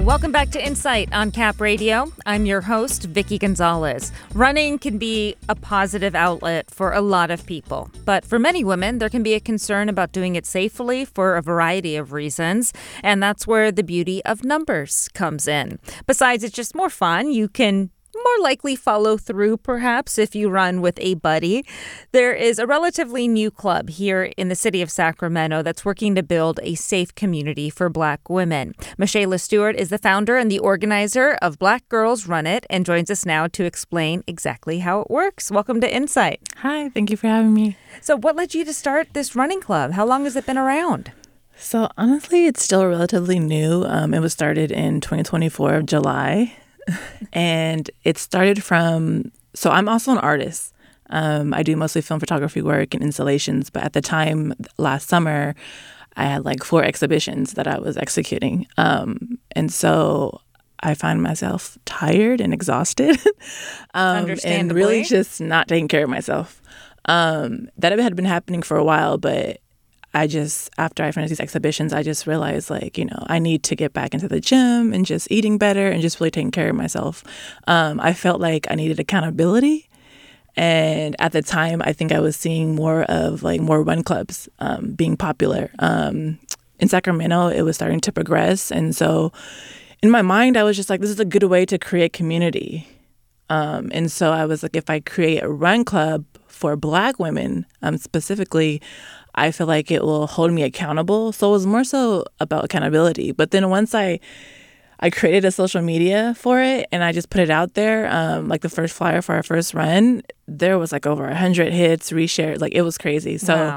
Welcome back to Insight on Cap Radio. I'm your host, Vicky Gonzalez. Running can be a positive outlet for a lot of people, but for many women, there can be a concern about doing it safely for a variety of reasons, and that's where the beauty of numbers comes in. Besides, it's just more fun. You can more likely follow through, perhaps, if you run with a buddy. There is a relatively new club here in the city of Sacramento that's working to build a safe community for Black women. Michaela Stewart is the founder and the organizer of Black Girls Run It and joins us now to explain exactly how it works. Welcome to Insight. Hi, thank you for having me. So what led you to start this running club? How long has it been around? So honestly, it's still relatively new. It was started in 2024 of July. And it started from, so I'm also an artist. I do mostly film photography work and installations. But at the time, last summer, I had like 4 exhibitions that I was executing. And so I find myself tired and exhausted and really just not taking care of myself. That had been happening for a while, but after I finished these exhibitions, I just realized, I need to get back into the gym and just eating better and just really taking care of myself. I felt like I needed accountability. And at the time, I think I was seeing more run clubs being popular. In Sacramento, it was starting to progress. And so in my mind, I was just like, this is a good way to create community. And so I was like, if I create a run club for Black women specifically, I feel like it will hold me accountable. So it was more so about accountability. But then once I created a social media for it and I just put it out there, like the first flyer for our first run, there was like over 100 hits, reshared. Like it was crazy. So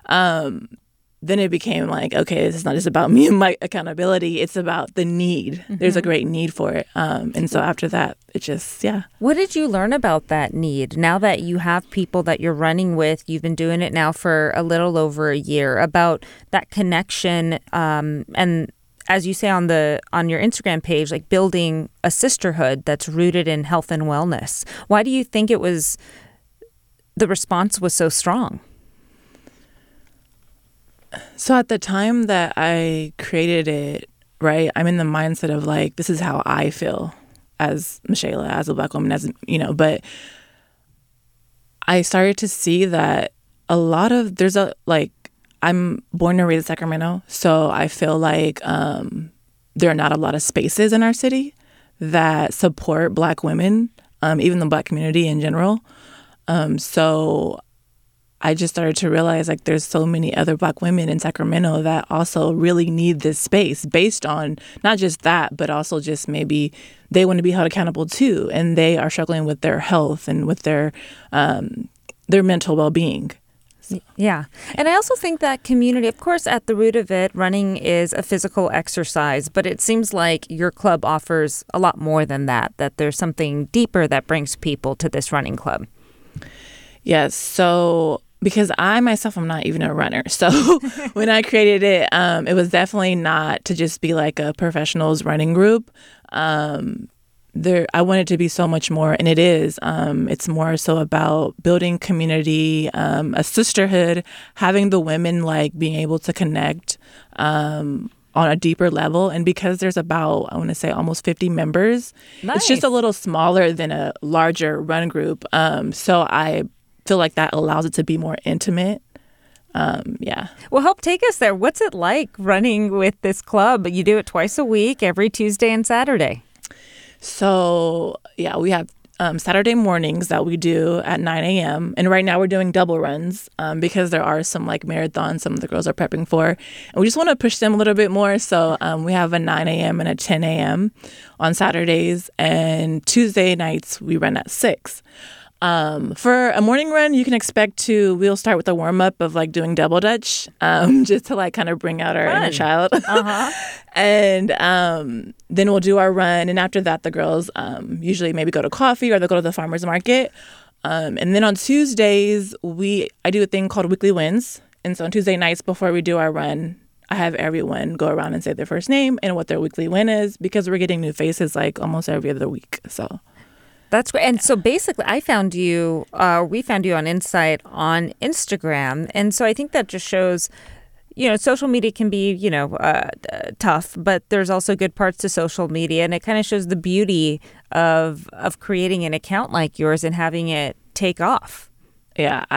then it became like, okay, this is not just about me and my accountability. It's about the need. Mm-hmm. There's a great need for it. And so after that, it just, yeah. What did you learn about that need? Now that you have people that you're running with, you've been doing it now for a little over a year, about that connection and as you say on your Instagram page, like building a sisterhood that's rooted in health and wellness. Why do you think the response was so strong? So at the time that I created it, right, I'm in the mindset of like, this is how I feel as Michaela, as a Black woman, but I started to see that I'm born and raised in Sacramento, so I feel like there are not a lot of spaces in our city that support Black women, even the Black community in general. So I just started to realize like there's so many other Black women in Sacramento that also really need this space based on not just that, but also just maybe they want to be held accountable too. And they are struggling with their health and with their mental well-being. So. Yeah. And I also think that community, of course, at the root of it, running is a physical exercise, but it seems like your club offers a lot more than that there's something deeper that brings people to this running club. Yes. So because I myself am not even a runner. So when I created it, it was definitely not to just be like a professionals running group. I want it to be so much more, and it is. It's more so about building community, a sisterhood, having the women like being able to connect on a deeper level. And because there's about, I want to say almost 50 members, Nice. It's just a little smaller than a larger run group. So I feel like that allows it to be more intimate. Yeah. Well, help take us there. What's it like running with this club? You do it twice a week, every Tuesday and Saturday. So, yeah, we have Saturday mornings that we do at 9 a.m. And right now we're doing double runs because there are some like marathons some of the girls are prepping for. And we just want to push them a little bit more. So we have a 9 a.m. and a 10 a.m. on Saturdays. And Tuesday nights we run at 6. For a morning run, you can expect we'll start with a warm up of like doing double dutch, just to like kind of bring out our inner child. Uh-huh. And then we'll do our run. And after that, the girls usually maybe go to coffee or they'll go to the farmer's market. And then on Tuesdays, I do a thing called Weekly Wins. And so on Tuesday nights before we do our run, I have everyone go around and say their first name and what their weekly win is because we're getting new faces like almost every other week. So That's great. And so basically, we found you on Insight on Instagram. And so I think that just shows social media can be, tough, but there's also good parts to social media, and it kind of shows the beauty of creating an account like yours and having it take off. Yeah,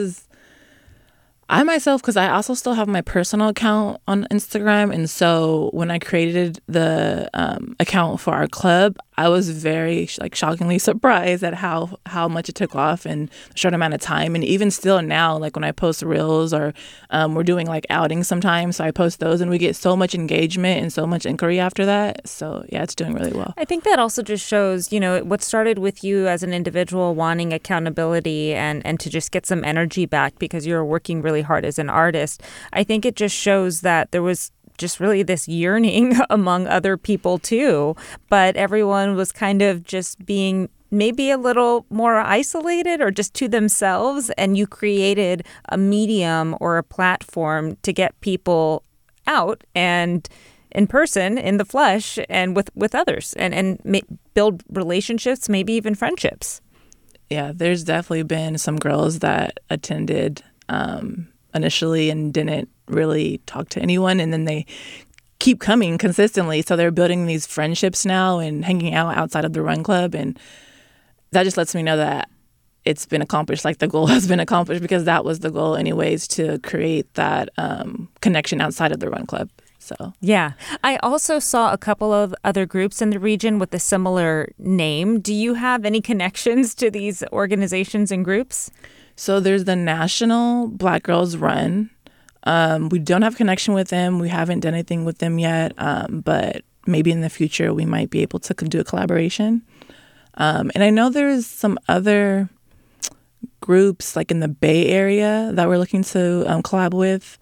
I myself, because I also still have my personal account on Instagram. And so when I created the account for our club, I was very shockingly surprised at how much it took off in a short amount of time. And even still now, like when I post reels or we're doing like outings sometimes, so I post those and we get so much engagement and so much inquiry after that. So yeah, it's doing really well. I think that also just shows, what started with you as an individual wanting accountability and to just get some energy back because you're working really hard as an artist. I think it just shows that there was just really this yearning among other people too, but everyone was kind of just being maybe a little more isolated or just to themselves, and you created a medium or a platform to get people out and in person, in the flesh, and with others, and build relationships, maybe even friendships. Yeah, there's definitely been some girls that attended initially and didn't really talk to anyone, and then they keep coming consistently. So they're building these friendships now and hanging out outside of the run club, and that just lets me know that it's been accomplished, like the goal has been accomplished, because that was the goal anyways, to create that connection outside of the run club. So yeah, I also saw a couple of other groups in the region with a similar name. Do you have any connections to these organizations and groups? So there's the National Black Girls Run. We don't have connection with them. We haven't done anything with them yet, but maybe in the future we might be able to do a collaboration. And I know there's some other groups like in the Bay Area that we're looking to collab with,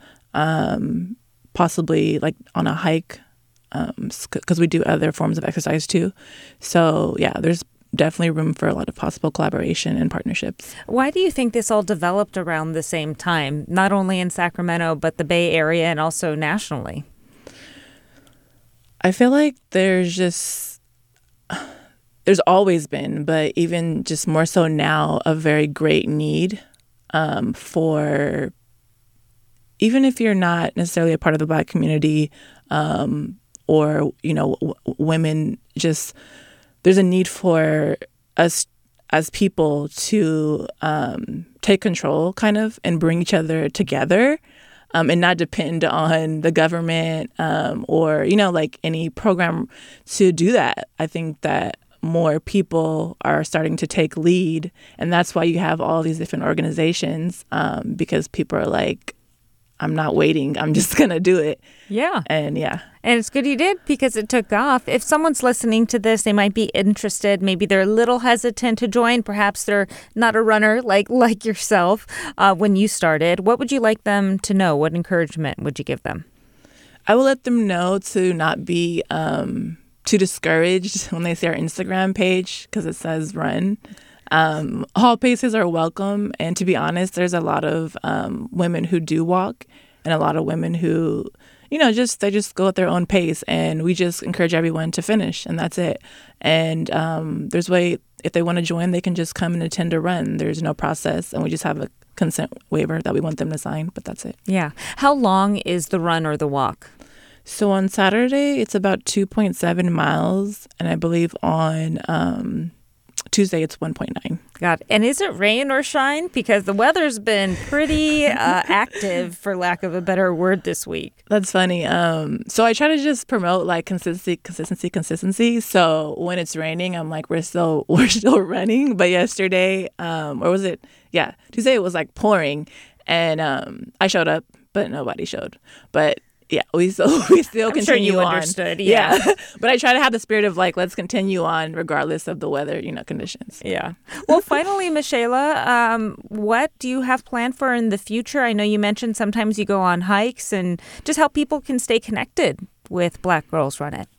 possibly like on a hike, because we do other forms of exercise too. So yeah, there's definitely room for a lot of possible collaboration and partnerships. Why do you think this all developed around the same time, not only in Sacramento, but the Bay Area and also nationally? I feel like there's always been, but even just more so now, a very great need for, even if you're not necessarily a part of the Black community or, women, just there's a need for us as people to take control kind of and bring each other together and not depend on the government or, like any program to do that. I think that more people are starting to take lead, and that's why you have all these different organizations because people are like, I'm not waiting. I'm just going to do it. Yeah. And yeah. And it's good you did because it took off. If someone's listening to this, they might be interested. Maybe they're a little hesitant to join. Perhaps they're not a runner like yourself when you started. What would you like them to know? What encouragement would you give them? I will let them know to not be too discouraged when they see our Instagram page because it says run. All paces are welcome. And to be honest, there's a lot of women who do walk and a lot of women who, they just go at their own pace. And we just encourage everyone to finish, and that's it. And if they want to join, they can just come and attend a run. There's no process. And we just have a consent waiver that we want them to sign, but that's it. Yeah. How long is the run or the walk? So on Saturday, it's about 2.7 miles. And I believe on Tuesday, it's 1.9. God. And is it rain or shine? Because the weather's been pretty active, for lack of a better word, this week. That's funny. So I try to just promote like consistency. So when it's raining, I'm like, we're still running. But yesterday, or was it? Yeah, Tuesday it was like pouring, and I showed up, but nobody showed. But yeah, we still continue on. I'm sure you understood. Yeah. But I try to have the spirit of like, let's continue on regardless of the weather, conditions. Yeah. Well, finally, Michaela, what do you have planned for in the future? I know you mentioned sometimes you go on hikes, and just how people can stay connected with Black Girls Run It.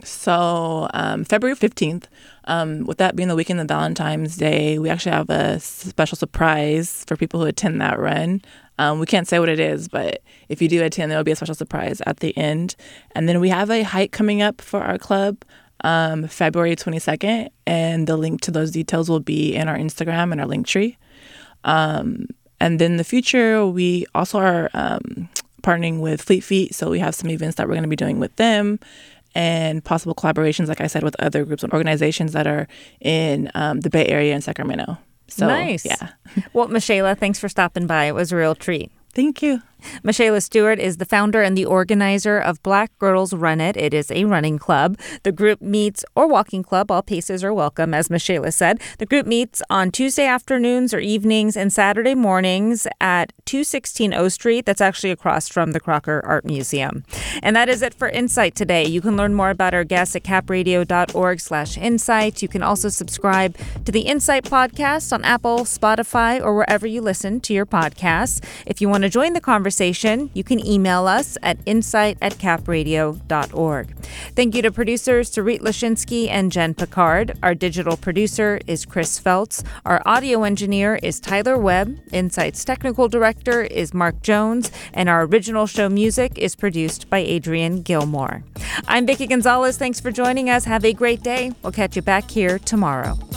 So February 15th, with that being the weekend of Valentine's Day, we actually have a special surprise for people who attend that run. We can't say what it is, but if you do attend, there will be a special surprise at the end. And then we have a hike coming up for our club February 22nd, and the link to those details will be in our Instagram and our link tree. And then in the future, we also are partnering with Fleet Feet. So we have some events that we're going to be doing with them and possible collaborations, like I said, with other groups and organizations that are in the Bay Area and Sacramento. So, nice. Yeah. Well, Michaela, thanks for stopping by. It was a real treat. Thank you. Michaela Stewart is the founder and the organizer of Black Girls Run It. It is a running club. The group meets, or walking club, all paces are welcome, as Michaela said. The group meets on Tuesday afternoons or evenings and Saturday mornings at 216 O Street. That's actually across from the Crocker Art Museum. And that is it for Insight today. You can learn more about our guests at capradio.org/insight. You can also subscribe to the Insight podcast on Apple, Spotify, or wherever you listen to your podcasts. If you want to join the conversation, you can email us at insight@capradio.org. Thank you to producers Sarit Lashinsky and Jen Picard. Our digital producer is Chris Feltz. Our audio engineer is Tyler Webb. Insight's technical director is Mark Jones. And our original show music is produced by Adrian Gilmore. I'm Vicki Gonzalez. Thanks for joining us. Have a great day. We'll catch you back here tomorrow.